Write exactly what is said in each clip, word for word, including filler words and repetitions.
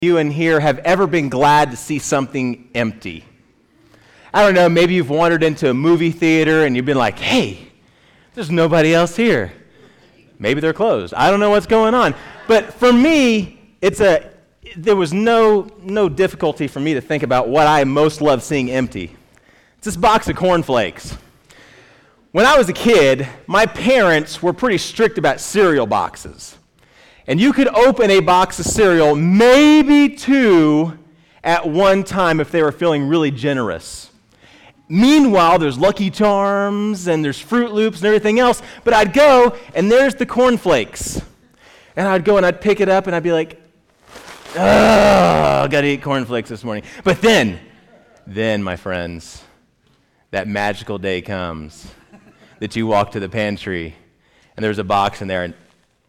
You in here have ever been glad to see something empty? I don't know, maybe you've wandered into a movie theater and you've been like, hey, there's nobody else here. Maybe they're closed. I don't know what's going on. But for me, it's a there was no no difficulty for me to think about what I most love seeing empty. It's this box of cornflakes. When I was a kid, my parents were pretty strict about cereal boxes. And you could open a box of cereal, maybe two, at one time if they were feeling really generous. Meanwhile, there's Lucky Charms and there's Fruit Loops and everything else, but I'd go and there's the cornflakes. And I'd go and I'd pick it up and I'd be like, oh, I gotta eat cornflakes this morning. But then, then, my friends, that magical day comes that you walk to the pantry and there's a box in there and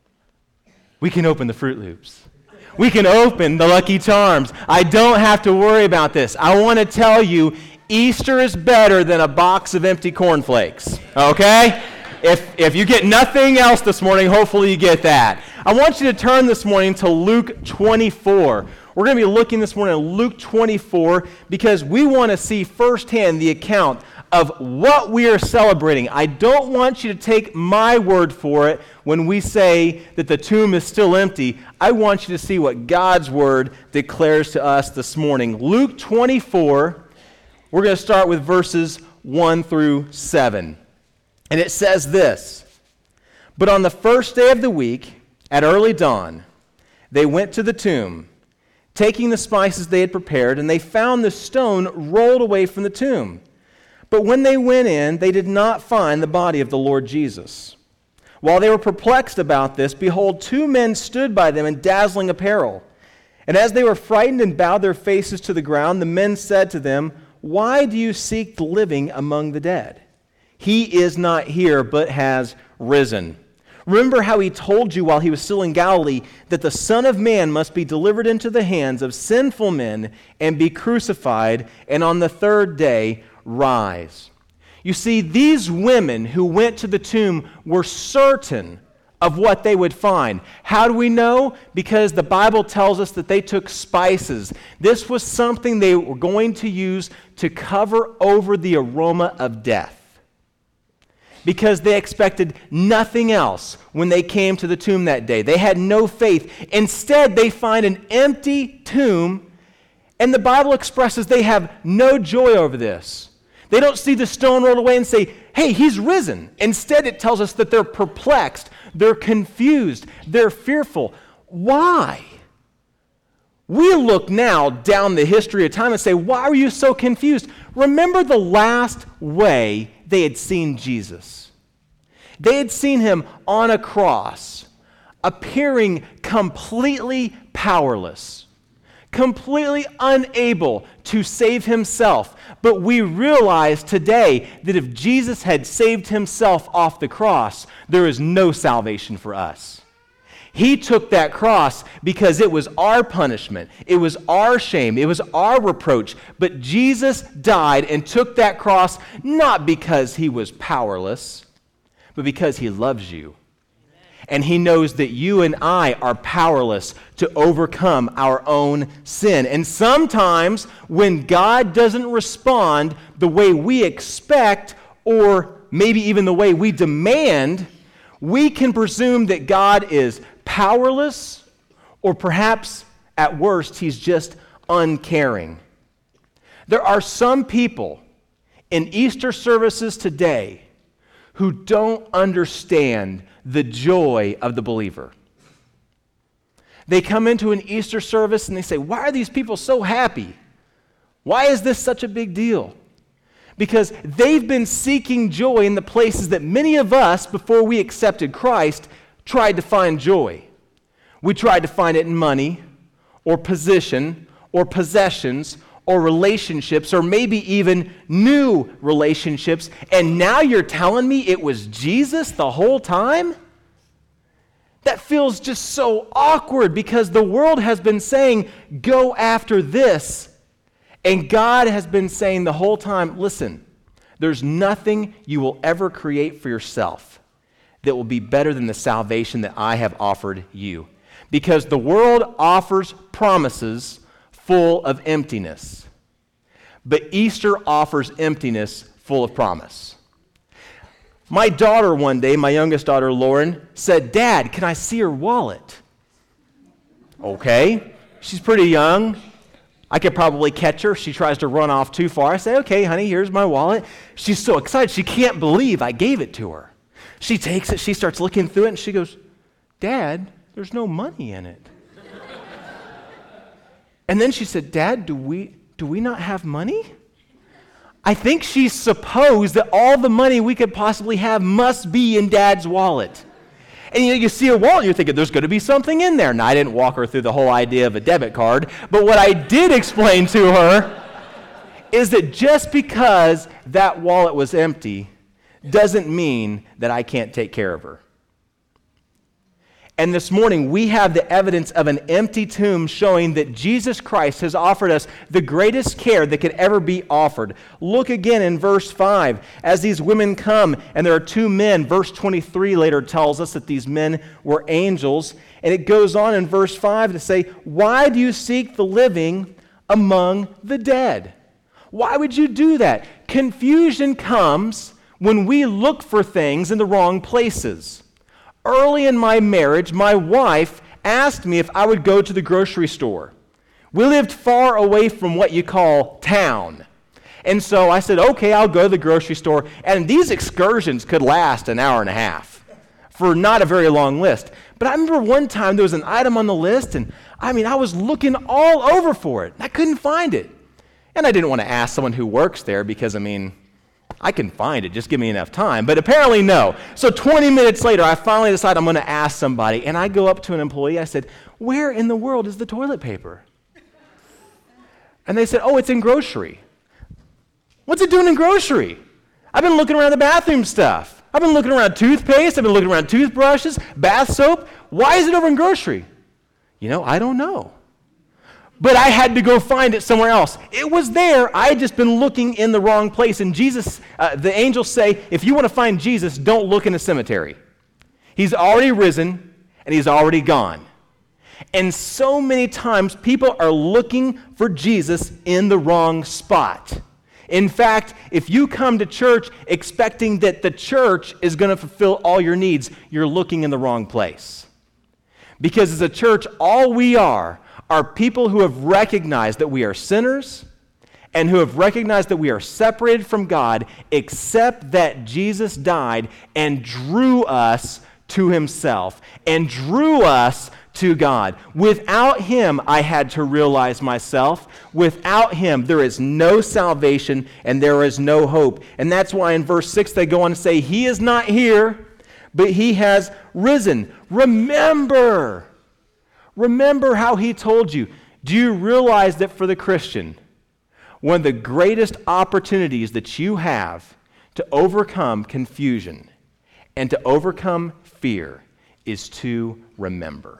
we can open the Fruit Loops. We can open the Lucky Charms. I don't have to worry about this. I want to tell you, Easter is better than a box of empty cornflakes, okay? If if you get nothing else this morning, hopefully you get that. I want you to turn this morning to Luke twenty-four. We're going to be looking this morning at Luke twenty-four because we want to see firsthand the account of what we are celebrating. I don't want you to take my word for it when we say that the tomb is still empty. I want you to see what God's word declares to us this morning. Luke twenty-four, we're going to start with verses one through seven. And it says this, "But on the first day of the week, at early dawn, they went to the tomb, taking the spices they had prepared, and they found the stone rolled away from the tomb. But when they went in, they did not find the body of the Lord Jesus. While they were perplexed about this, behold, two men stood by them in dazzling apparel. And as they were frightened and bowed their faces to the ground, the men said to them, 'Why do you seek the living among the dead? He is not here, but has risen. Remember how he told you while he was still in Galilee that the Son of Man must be delivered into the hands of sinful men and be crucified, and on the third day rise.'" You see, these women who went to the tomb were certain of what they would find. How do we know? Because the Bible tells us that they took spices. This was something they were going to use to cover over the aroma of death, because they expected nothing else when they came to the tomb that day. They had no faith. Instead, they find an empty tomb, and the Bible expresses they have no joy over this. They don't see the stone rolled away and say, hey, he's risen. Instead, it tells us that they're perplexed, they're confused, they're fearful. Why? We look now down the history of time and say, why are you so confused? Remember the last way they had seen Jesus. They had seen him on a cross, appearing completely powerless, completely unable to save himself. But we realize today that if Jesus had saved himself off the cross, there is no salvation for us. He took that cross because it was our punishment. It was our shame. It was our reproach. But Jesus died and took that cross not because he was powerless, but because he loves you. And he knows that you and I are powerless to overcome our own sin. And sometimes when God doesn't respond the way we expect, or maybe even the way we demand, we can presume that God is powerless, or perhaps at worst, he's just uncaring. There are some people in Easter services today who don't understand the joy of the believer. They come into an Easter service and they say, why are these people so happy? Why is this such a big deal? Because they've been seeking joy in the places that many of us, before we accepted Christ, tried to find joy. We tried to find it in money, or position, or possessions, or relationships, or maybe even new relationships, and now you're telling me it was Jesus the whole time? That feels just so awkward, because the world has been saying, go after this, and God has been saying the whole time, listen, there's nothing you will ever create for yourself that will be better than the salvation that I have offered you. because the world offers promises full of emptiness, but Easter offers emptiness full of promise. My daughter one day, my youngest daughter, Lauren, said, "Dad, can I see your wallet?" Okay, she's pretty young. I could probably catch her. She tries to run off too far. I say, "Okay, honey, here's my wallet." She's so excited. She can't believe I gave it to her. She takes it. She starts looking through it, and she goes, "Dad, there's no money in it." And then she said, "Dad, do we do we not have money?" I think she supposed that all the money we could possibly have must be in Dad's wallet. And you know, you see a wallet, you're thinking there's going to be something in there. Now, I didn't walk her through the whole idea of a debit card, but what I did explain to her is that just because that wallet was empty doesn't mean that I can't take care of her. And this morning, we have the evidence of an empty tomb showing that Jesus Christ has offered us the greatest care that could ever be offered. Look again in verse five. As these women come, and there are two men, verse twenty-three later tells us that these men were angels. And it goes on in verse five to say, "Why do you seek the living among the dead?" Why would you do that? Confusion comes when we look for things in the wrong places. Early in my marriage, my wife asked me if I would go to the grocery store. We lived far away from what you call town. And so I said, "Okay, I'll go to the grocery store." And these excursions could last an hour and a half for not a very long list. But I remember one time there was an item on the list, and I mean, I was looking all over for it. I couldn't find it. And I didn't want to ask someone who works there because, I mean, I can find it, just give me enough time. But apparently no. So twenty minutes later, I finally decide I'm going to ask somebody. And I go up to an employee. I said, "Where in the world is the toilet paper?" And they said, "Oh, it's in grocery." What's it doing in grocery? I've been looking around the bathroom stuff. I've been looking around toothpaste. I've been looking around toothbrushes, bath soap. Why is it over in grocery? You know, I don't know. But I had to go find it somewhere else. It was there. I had just been looking in the wrong place. And Jesus, uh, the angels say, if you want to find Jesus, don't look in a cemetery. He's already risen, and he's already gone. And so many times, people are looking for Jesus in the wrong spot. In fact, if you come to church expecting that the church is going to fulfill all your needs, you're looking in the wrong place. Because as a church, all we are are people who have recognized that we are sinners and who have recognized that we are separated from God, except that Jesus died and drew us to himself and drew us to God. Without him, I had to realize myself. Without him, there is no salvation and there is no hope. And that's why in verse six they go on to say, "He is not here, but he has risen." Remember. Remember how he told you. Do you realize that for the Christian, one of the greatest opportunities that you have to overcome confusion and to overcome fear is to remember?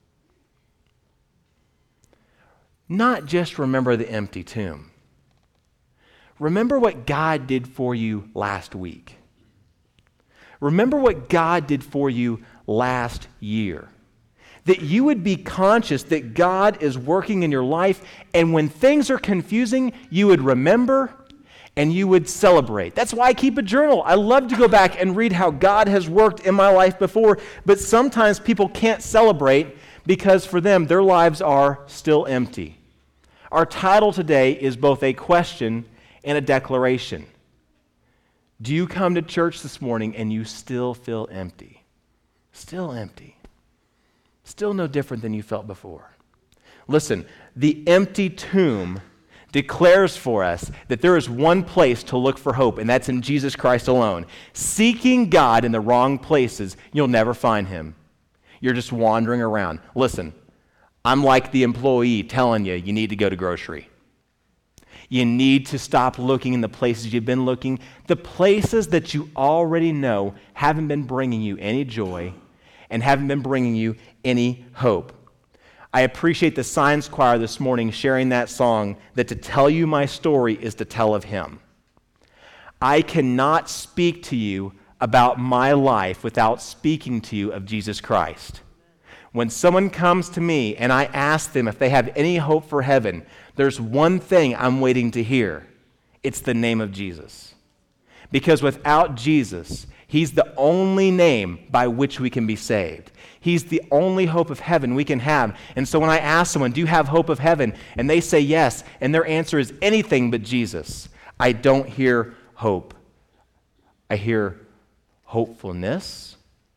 Not just remember the empty tomb. Remember what God did for you last week. Remember what God did for you last year. That you would be conscious that God is working in your life, and when things are confusing, you would remember and you would celebrate. That's why I keep a journal. I love to go back and read how God has worked in my life before, but sometimes people can't celebrate because for them, their lives are still empty. Our title today is both a question and a declaration. Do you come to church this morning and you still feel empty? Still empty. Still no different than you felt before. Listen, the empty tomb declares for us that there is one place to look for hope, and that's in Jesus Christ alone. Seeking God in the wrong places, you'll never find him. You're just wandering around. Listen, I'm like the employee telling you, you need to go to grocery. You need to stop looking in the places you've been looking. The places that you already know haven't been bringing you any joy and haven't been bringing you any hope. I appreciate the Science Choir this morning sharing that song, that to tell you my story is to tell of him. I cannot speak to you about my life without speaking to you of Jesus Christ. When someone comes to me and I ask them if they have any hope for heaven, there's one thing I'm waiting to hear. It's the name of Jesus. Because without Jesus, he's the only name by which we can be saved. He's the only hope of heaven we can have. And so when I ask someone, do you have hope of heaven? And they say yes, and their answer is anything but Jesus, I don't hear hope. I hear hopefulness.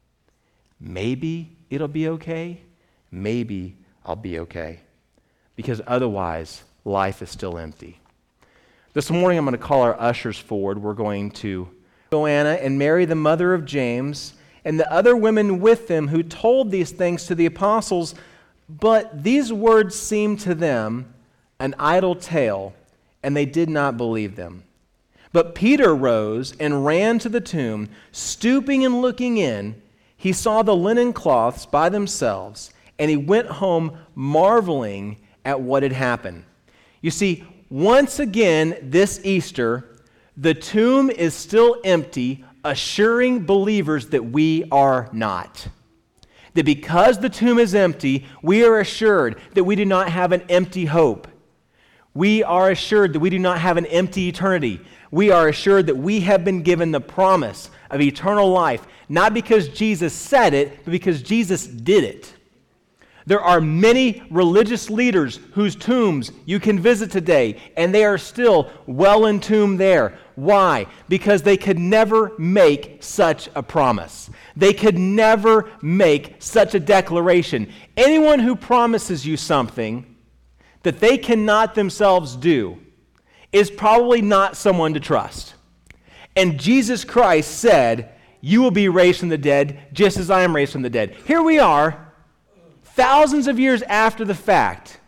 Maybe it'll be okay. Maybe I'll be okay. Because otherwise, life is still empty. This morning, I'm going to call our ushers forward. We're going to Joanna and Mary, the mother of James, and the other women with them who told these things to the apostles, but these words seemed to them an idle tale, and they did not believe them. But Peter rose and ran to the tomb. Stooping and looking in, he saw the linen cloths by themselves, and he went home marveling at what had happened. You see, once again this Easter, the tomb is still empty, assuring believers that we are not. That because the tomb is empty, we are assured that we do not have an empty hope. We are assured that we do not have an empty eternity. We are assured that we have been given the promise of eternal life, not because Jesus said it, but because Jesus did it. There are many religious leaders whose tombs you can visit today, and they are still well entombed there. Why? Because they could never make such a promise. They could never make such a declaration. Anyone who promises you something that they cannot themselves do is probably not someone to trust. And Jesus Christ said, you will be raised from the dead just as I am raised from the dead. Here we are, thousands of years after the fact.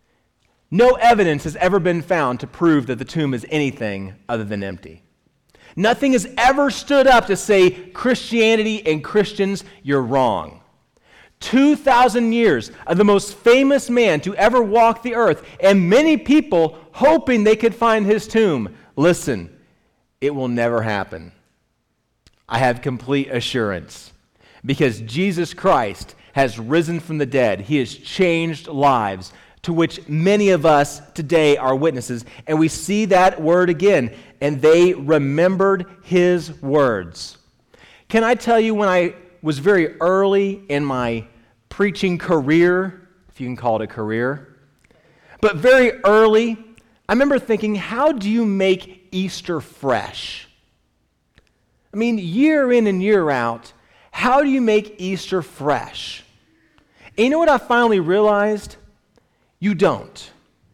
No evidence has ever been found to prove that the tomb is anything other than empty. Nothing has ever stood up to say, Christianity and Christians, you're wrong. two thousand years of the most famous man to ever walk the earth, and many people hoping they could find his tomb. Listen, it will never happen. I have complete assurance because Jesus Christ has risen from the dead. He has changed lives, to which many of us today are witnesses. And we see that word again, and they remembered his words. Can I tell you, when I was very early in my preaching career, if you can call it a career, but very early, I remember thinking, how do you make Easter fresh? I mean, year in and year out, how do you make Easter fresh? And you know what I finally realized? You don't.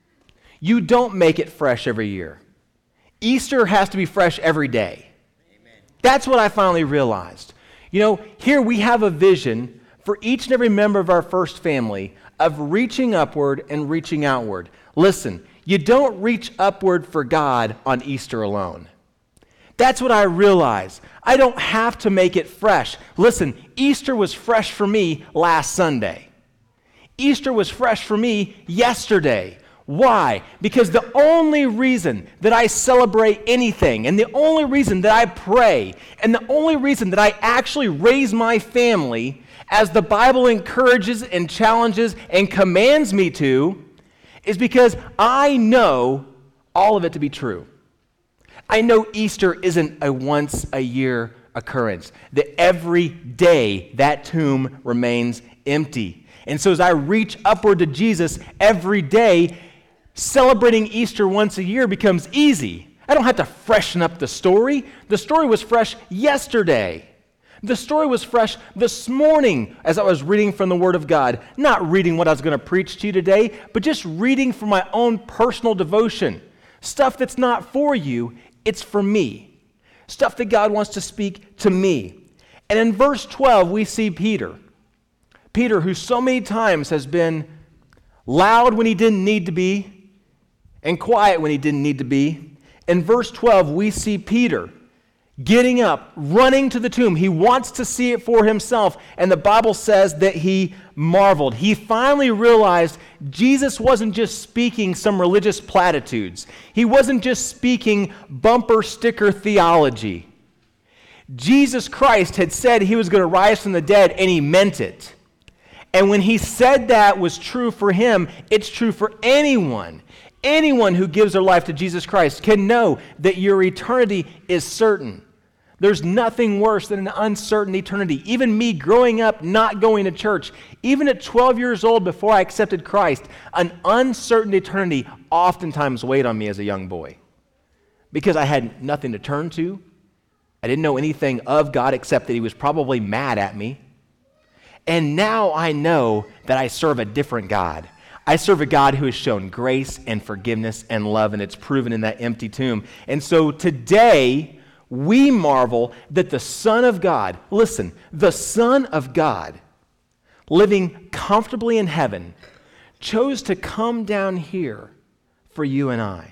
You don't make it fresh every year. Easter has to be fresh every day. Amen. That's what I finally realized. You know, here we have a vision for each and every member of our first family of reaching upward and reaching outward. Listen, you don't reach upward for God on Easter alone. That's what I realized. I don't have to make it fresh. Listen, Easter was fresh for me last Sunday. Easter was fresh for me yesterday. Why? Because the only reason that I celebrate anything, and the only reason that I pray, and the only reason that I actually raise my family, as the Bible encourages and challenges and commands me to, is because I know all of it to be true. I know Easter isn't a once-a-year occurrence, that every day that tomb remains empty. And so as I reach upward to Jesus every day, celebrating Easter once a year becomes easy. I don't have to freshen up the story. The story was fresh yesterday. The story was fresh this morning as I was reading from the Word of God. Not reading what I was going to preach to you today, but just reading from my own personal devotion. Stuff that's not for you, it's for me. Stuff that God wants to speak to me. And in verse twelve, we see Peter. Peter, who so many times has been loud when he didn't need to be and quiet when he didn't need to be. In verse twelve, we see Peter getting up, running to the tomb. He wants to see it for himself. And the Bible says that he marveled. He finally realized Jesus wasn't just speaking some religious platitudes. He wasn't just speaking bumper sticker theology. Jesus Christ had said he was going to rise from the dead, and he meant it. And when he said that was true for him, it's true for anyone. Anyone who gives their life to Jesus Christ can know that your eternity is certain. There's nothing worse than an uncertain eternity. Even me growing up not going to church, even at twelve years old before I accepted Christ, an uncertain eternity oftentimes weighed on me as a young boy because I had nothing to turn to. I didn't know anything of God except that he was probably mad at me. And now I know that I serve a different God. I serve a God who has shown grace and forgiveness and love, and it's proven in that empty tomb. And so today, we marvel that the Son of God, listen, the Son of God, living comfortably in heaven, chose to come down here for you and I.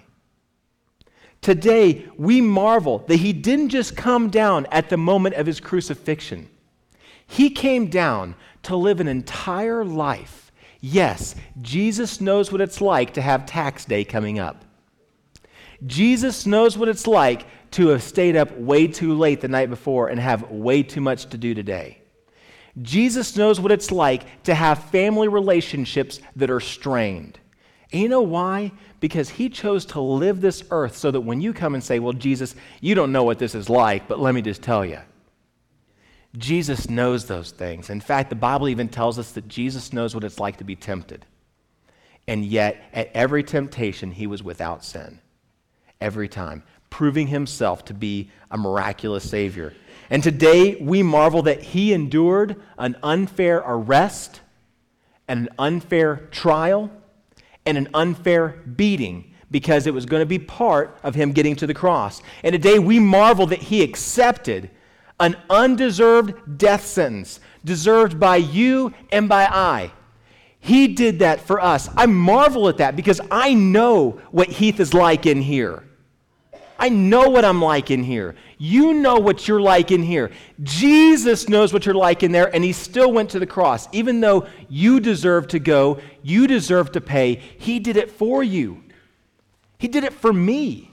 Today, we marvel that he didn't just come down at the moment of his crucifixion. He came down to live an entire life. Yes, Jesus knows what it's like to have tax day coming up. Jesus knows what it's like to have stayed up way too late the night before and have way too much to do today. Jesus knows what it's like to have family relationships that are strained. And you know why? Because he chose to live this earth so that when you come and say, well, Jesus, you don't know what this is like, but let me just tell you. Jesus knows those things. In fact, the Bible even tells us that Jesus knows what it's like to be tempted. And yet, at every temptation, he was without sin. Every time, proving himself to be a miraculous Savior. And today, we marvel that he endured an unfair arrest and an unfair trial and an unfair beating because it was going to be part of him getting to the cross. And today, we marvel that he accepted an undeserved death sentence deserved by you and by I. He did that for us. I marvel at that because I know what Heath is like in here. I know what I'm like in here. You know what you're like in here. Jesus knows what you're like in there, and he still went to the cross. Even though you deserve to go, you deserve to pay, he did it for you. He did it for me.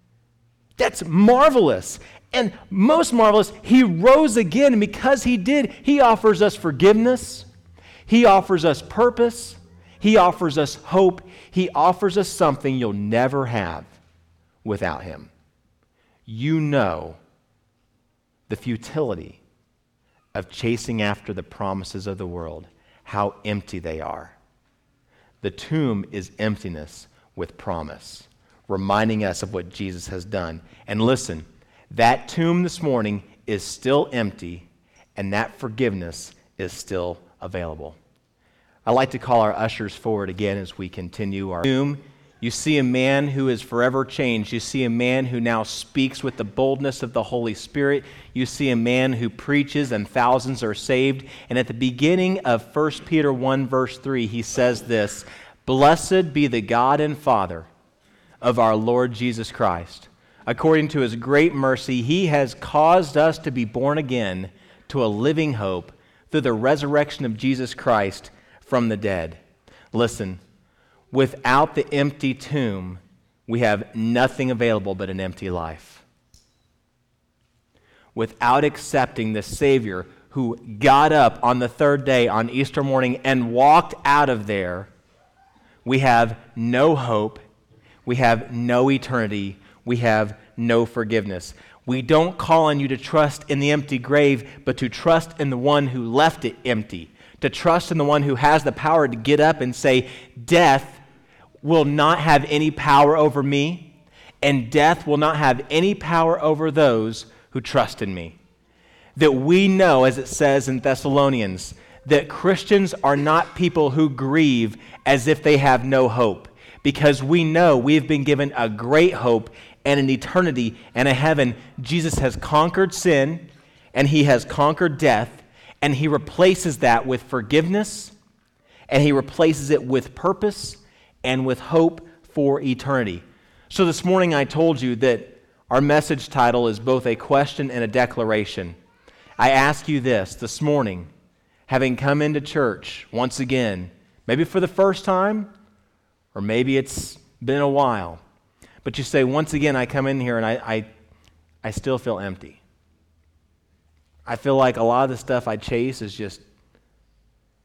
That's marvelous. And most marvelous, he rose again, and because he did, he offers us forgiveness. He offers us purpose. He offers us hope. He offers us something you'll never have without him. You know the futility of chasing after the promises of the world, how empty they are. The tomb is emptiness with promise, reminding us of what Jesus has done. And listen, that tomb this morning is still empty, and that forgiveness is still available. I'd like to call our ushers forward again as we continue our tomb. You see a man who is forever changed. You see a man who now speaks with the boldness of the Holy Spirit. You see a man who preaches and thousands are saved. And at the beginning of First Peter one, verse three, he says this, "Blessed be the God and Father of our Lord Jesus Christ. According to his great mercy, he has caused us to be born again to a living hope through the resurrection of Jesus Christ from the dead." Listen, without the empty tomb, we have nothing available but an empty life. Without accepting the Savior who got up on the third day on Easter morning and walked out of there, we have no hope, we have no eternity, we have no forgiveness. We don't call on you to trust in the empty grave, but to trust in the one who left it empty, to trust in the one who has the power to get up and say, death will not have any power over me, and death will not have any power over those who trust in me. That we know, as it says in Thessalonians, that Christians are not people who grieve as if they have no hope, because we know we have been given a great hope and an eternity and a heaven. Jesus has conquered sin, and he has conquered death, and he replaces that with forgiveness, and he replaces it with purpose and with hope for eternity. So this morning I told you that our message title is both a question and a declaration. I ask you this this morning, having come into church once again, maybe for the first time, or maybe it's been a while, but you say, once again I come in here and I, I, I still feel empty. I feel like a lot of the stuff I chase is just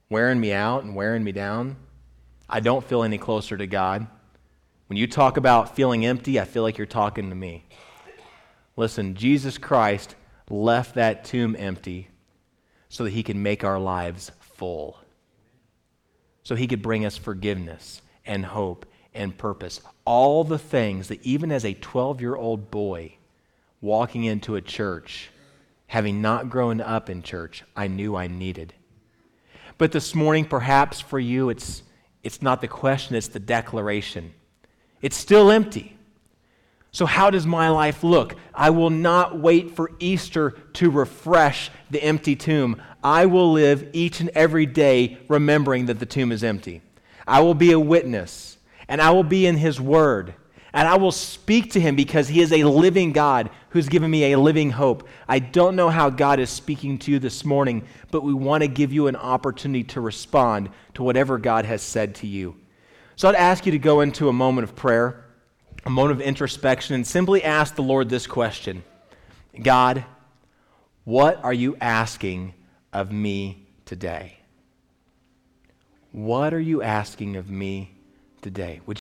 wearing me out and wearing me down, I don't feel any closer to God. When you talk about feeling empty, I feel like you're talking to me. Listen, Jesus Christ left that tomb empty so that he could make our lives full. So he could bring us forgiveness and hope and purpose. All the things that even as a twelve-year-old boy walking into a church, having not grown up in church, I knew I needed. But this morning, perhaps for you, it's, it's not the question, it's the declaration. It's still empty. So how does my life look? I will not wait for Easter to refresh the empty tomb. I will live each and every day remembering that the tomb is empty. I will be a witness, and I will be in his word, and I will speak to him because he is a living God who's given me a living hope. I don't know how God is speaking to you this morning, but we want to give you an opportunity to respond to whatever God has said to you. So I'd ask you to go into a moment of prayer, a moment of introspection, and simply ask the Lord this question. God, what are you asking of me today? What are you asking of me today? Would